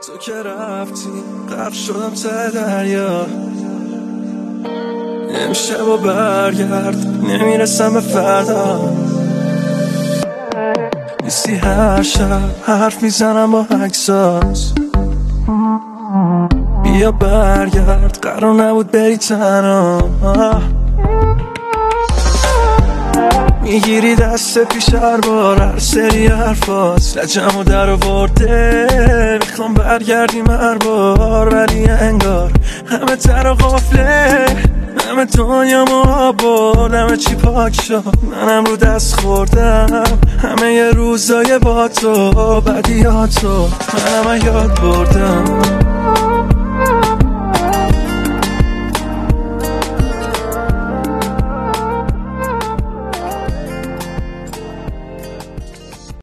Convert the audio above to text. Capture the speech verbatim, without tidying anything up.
تو که رفتی غرق شدم ته دریا، نمیشه با برگرد، نمیرسم به فردا. نیستی هر شب حرف میزنم با عکسات، بیا برگرد، قرار نبود بری تنها. میگیری دست پیش هر بار، هر سری حرفات لجمو در آورده. میخوام برگردیم هر بار، ولی انگار همه در غفله، همه دنیا ما برد، همه چی پاک شد، منم رو دست خوردم. همه ی روزای با تو، بدیاتو منم یاد بردم.